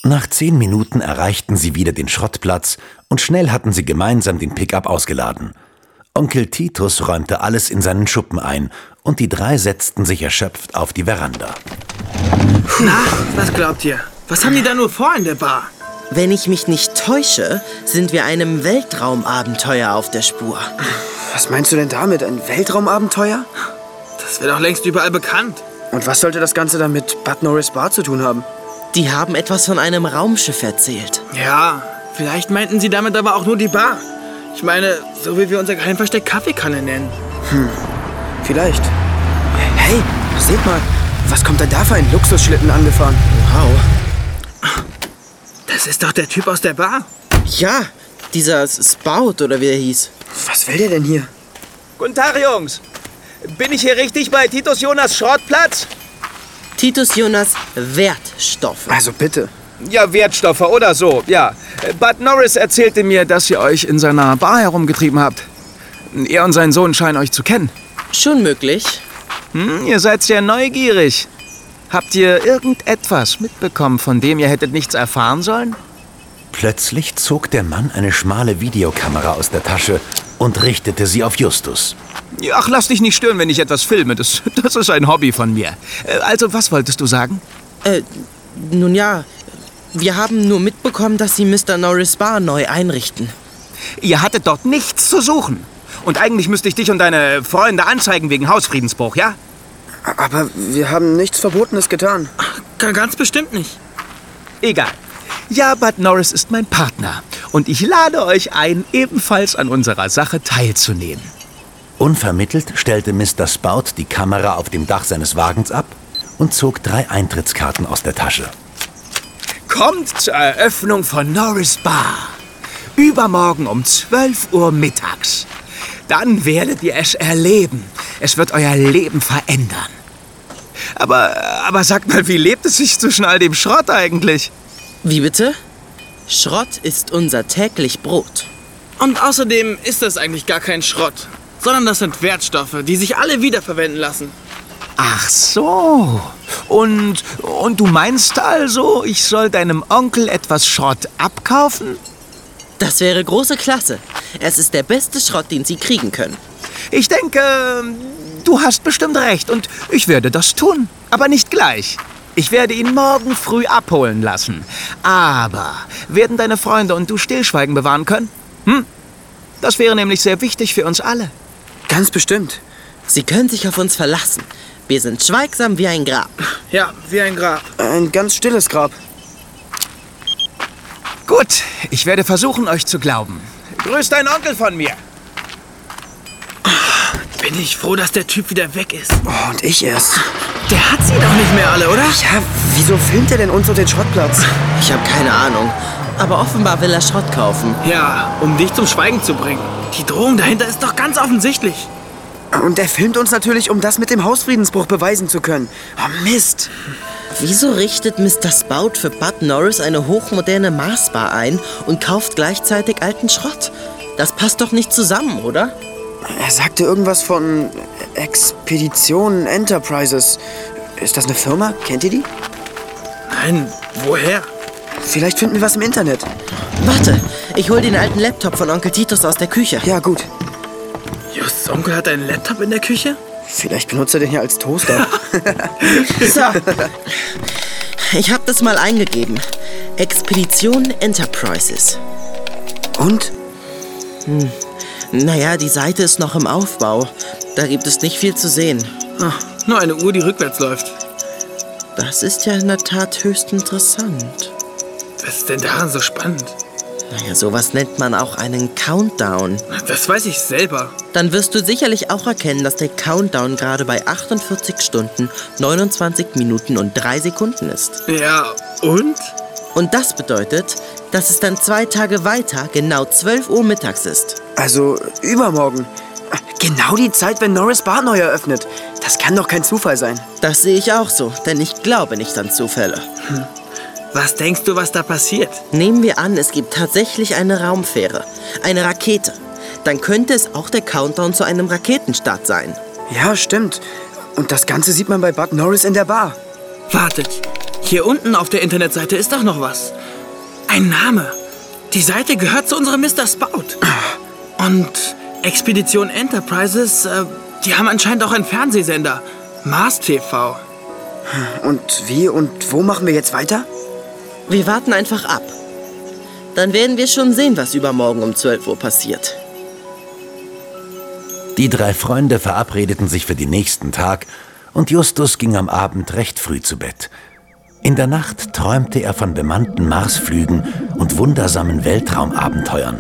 Nach 10 Minuten erreichten sie wieder den Schrottplatz und schnell hatten sie gemeinsam den Pickup ausgeladen. Onkel Titus räumte alles in seinen Schuppen ein und die 3 setzten sich erschöpft auf die Veranda. Na, was glaubt ihr? Was haben die da nur vor in der Bar? Wenn ich mich nicht täusche, sind wir einem Weltraumabenteuer auf der Spur. Was meinst du denn damit? Ein Weltraumabenteuer? Das wäre doch längst überall bekannt. Und was sollte das Ganze dann mit Bud Norris Bar zu tun haben? Die haben etwas von einem Raumschiff erzählt. Ja, vielleicht meinten sie damit aber auch nur die Bar. Ich meine, so wie wir unser Geheimversteck Kaffeekanne nennen. Vielleicht. Hey, seht mal, was kommt denn da für ein Luxusschlitten angefahren? Wow. Das ist doch der Typ aus der Bar. Ja, dieser Spout oder wie er hieß. Was will der denn hier? Guten Tag, Jungs. Bin ich hier richtig bei Titus Jonas Schrottplatz? Titus Jonas Wertstoffe. Also bitte. Ja, Wertstoffe oder so, ja. Bud Norris erzählte mir, dass ihr euch in seiner Bar herumgetrieben habt. Er und sein Sohn scheinen euch zu kennen. Schon möglich. Ihr seid sehr neugierig. Habt ihr irgendetwas mitbekommen, von dem ihr hättet nichts erfahren sollen? Plötzlich zog der Mann eine schmale Videokamera aus der Tasche und richtete sie auf Justus. Ach, lass dich nicht stören, wenn ich etwas filme. Das ist ein Hobby von mir. Also, was wolltest du sagen? Nun ja, wir haben nur mitbekommen, dass sie Mr. Norris Bar neu einrichten. Ihr hattet dort nichts zu suchen. Und eigentlich müsste ich dich und deine Freunde anzeigen wegen Hausfriedensbruch, ja? Aber wir haben nichts Verbotenes getan. Ganz bestimmt nicht. Egal. Ja, Bud Norris ist mein Partner. Und ich lade euch ein, ebenfalls an unserer Sache teilzunehmen. Unvermittelt stellte Mr. Spout die Kamera auf dem Dach seines Wagens ab und zog 3 Eintrittskarten aus der Tasche. Kommt zur Eröffnung von Norris Bar. Übermorgen um 12 Uhr mittags. Dann werdet ihr es erleben. Es wird euer Leben verändern. Aber sagt mal, wie lebt es sich zwischen all dem Schrott eigentlich? Wie bitte? Schrott ist unser täglich Brot. Und außerdem ist das eigentlich gar kein Schrott, sondern das sind Wertstoffe, die sich alle wiederverwenden lassen. Ach so. Und du meinst also, ich soll deinem Onkel etwas Schrott abkaufen? Das wäre große Klasse. Es ist der beste Schrott, den Sie kriegen können. Ich denke, du hast bestimmt recht und ich werde das tun. Aber nicht gleich. Ich werde ihn morgen früh abholen lassen. Aber werden deine Freunde und du Stillschweigen bewahren können? Das wäre nämlich sehr wichtig für uns alle. Ganz bestimmt. Sie können sich auf uns verlassen. Wir sind schweigsam wie ein Grab. Ja, wie ein Grab. Ein ganz stilles Grab. Gut, ich werde versuchen, euch zu glauben. Grüß deinen Onkel von mir. Bin ich froh, dass der Typ wieder weg ist. Oh, und ich erst. Der hat sie doch nicht mehr alle, oder? Ja, wieso filmt er denn uns und den Schrottplatz? Ich habe keine Ahnung. Aber offenbar will er Schrott kaufen. Ja, um dich zum Schweigen zu bringen. Die Drohung dahinter ist doch ganz offensichtlich. Und er filmt uns natürlich, um das mit dem Hausfriedensbruch beweisen zu können. Oh, Mist. Wieso richtet Mr. Spout für Bud Norris eine hochmoderne Marsbar ein und kauft gleichzeitig alten Schrott? Das passt doch nicht zusammen, oder? Er sagte irgendwas von Expedition Enterprises. Ist das eine Firma? Kennt ihr die? Nein, woher? Vielleicht finden wir was im Internet. Warte, ich hol den alten Laptop von Onkel Titus aus der Küche. Ja, gut. Just Onkel hat einen Laptop in der Küche? Vielleicht benutzt er den hier als Toaster. So, ich habe das mal eingegeben. Expedition Enterprises. Und? Naja, die Seite ist noch im Aufbau. Da gibt es nicht viel zu sehen. Nur eine Uhr, die rückwärts läuft. Das ist ja in der Tat höchst interessant. Was ist denn daran so spannend? Naja, sowas nennt man auch einen Countdown. Das weiß ich selber. Dann wirst du sicherlich auch erkennen, dass der Countdown gerade bei 48 Stunden, 29 Minuten und 3 Sekunden ist. Ja, und? Und das bedeutet, dass es dann 2 Tage weiter genau 12 Uhr mittags ist. Also übermorgen. Genau die Zeit, wenn Norris Bar neu eröffnet. Das kann doch kein Zufall sein. Das sehe ich auch so, denn ich glaube nicht an Zufälle. Was denkst du, was da passiert? Nehmen wir an, es gibt tatsächlich eine Raumfähre, eine Rakete. Dann könnte es auch der Countdown zu einem Raketenstart sein. Ja, stimmt. Und das Ganze sieht man bei Bud Norris in der Bar. Wartet, Hier unten auf der Internetseite ist doch noch was. Ein Name. Die Seite gehört zu unserem Mr. Spout. Und Expedition Enterprises, die haben anscheinend auch einen Fernsehsender. Mars TV. Und wie und wo machen wir jetzt weiter? Wir warten einfach ab. Dann werden wir schon sehen, was übermorgen um 12 Uhr passiert. Die 3 Freunde verabredeten sich für den nächsten Tag und Justus ging am Abend recht früh zu Bett. In der Nacht träumte er von bemannten Marsflügen und wundersamen Weltraumabenteuern.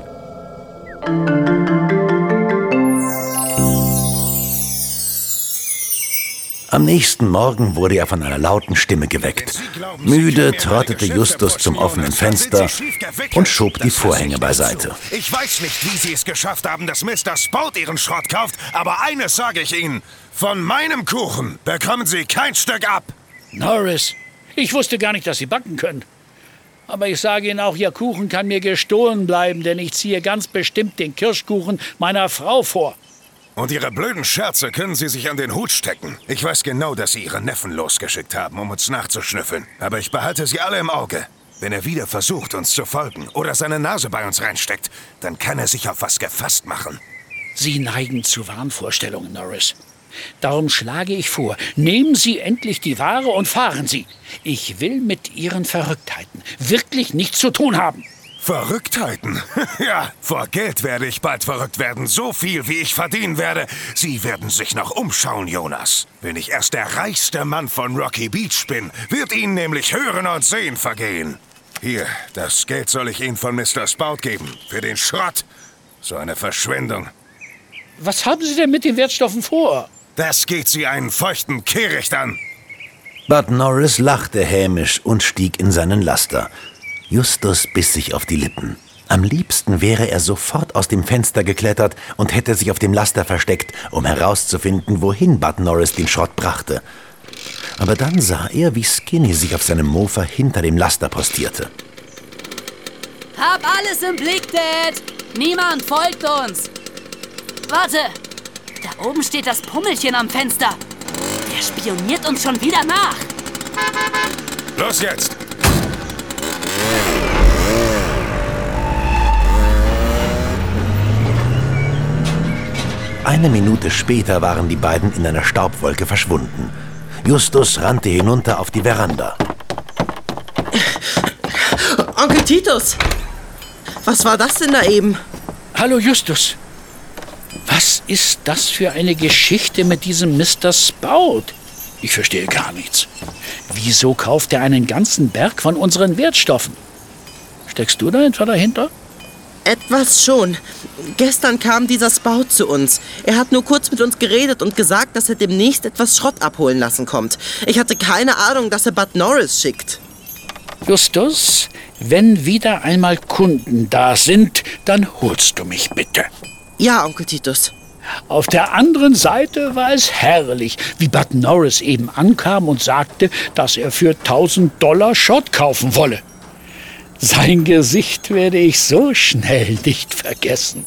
Am nächsten Morgen wurde er von einer lauten Stimme geweckt. Müde trottete Justus zum offenen Fenster und schob die Vorhänge beiseite. Ich weiß nicht, wie Sie es geschafft haben, dass Mr. Spout Ihren Schrott kauft, aber eines sage ich Ihnen. Von meinem Kuchen bekommen Sie kein Stück ab. Norris, ich wusste gar nicht, dass Sie backen können. Aber ich sage Ihnen auch, Ihr Kuchen kann mir gestohlen bleiben, denn ich ziehe ganz bestimmt den Kirschkuchen meiner Frau vor. Und Ihre blöden Scherze können Sie sich an den Hut stecken. Ich weiß genau, dass Sie Ihren Neffen losgeschickt haben, um uns nachzuschnüffeln. Aber ich behalte Sie alle im Auge. Wenn er wieder versucht, uns zu folgen oder seine Nase bei uns reinsteckt, dann kann er sich auf was gefasst machen. Sie neigen zu Wahnvorstellungen, Norris. Darum schlage ich vor, nehmen Sie endlich die Ware und fahren Sie. Ich will mit Ihren Verrücktheiten wirklich nichts zu tun haben. Verrücktheiten? Ja, vor Geld werde ich bald verrückt werden. So viel, wie ich verdienen werde. Sie werden sich noch umschauen, Jonas. Wenn ich erst der reichste Mann von Rocky Beach bin, wird Ihnen nämlich Hören und Sehen vergehen. Hier, das Geld soll ich Ihnen von Mr. Spout geben. Für den Schrott. So eine Verschwendung. Was haben Sie denn mit den Wertstoffen vor? Das geht Sie einen feuchten Kehricht an. Bud Norris lachte hämisch und stieg in seinen Laster. Justus biss sich auf die Lippen. Am liebsten wäre er sofort aus dem Fenster geklettert und hätte sich auf dem Laster versteckt, um herauszufinden, wohin Bud Norris den Schrott brachte. Aber dann sah er, wie Skinny sich auf seinem Mofa hinter dem Laster postierte. Hab alles im Blick, Dad. Niemand folgt uns. Warte, da oben steht das Pummelchen am Fenster. Der spioniert uns schon wieder nach. Los jetzt! Eine Minute später waren die beiden in einer Staubwolke verschwunden. Justus rannte hinunter auf die Veranda. Onkel Titus! Was war das denn da eben? Hallo Justus. Was ist das für eine Geschichte mit diesem Mr. Spout? Ich verstehe gar nichts. Wieso kauft er einen ganzen Berg von unseren Wertstoffen? Steckst du da etwa dahinter? Etwas schon. Gestern kam dieser Spout zu uns. Er hat nur kurz mit uns geredet und gesagt, dass er demnächst etwas Schrott abholen lassen kommt. Ich hatte keine Ahnung, dass er Bud Norris schickt. Justus, wenn wieder einmal Kunden da sind, dann holst du mich bitte. Ja, Onkel Titus. Auf der anderen Seite war es herrlich, wie Bud Norris eben ankam und sagte, dass er für $1000 Schrott kaufen wolle. Sein Gesicht werde ich so schnell nicht vergessen.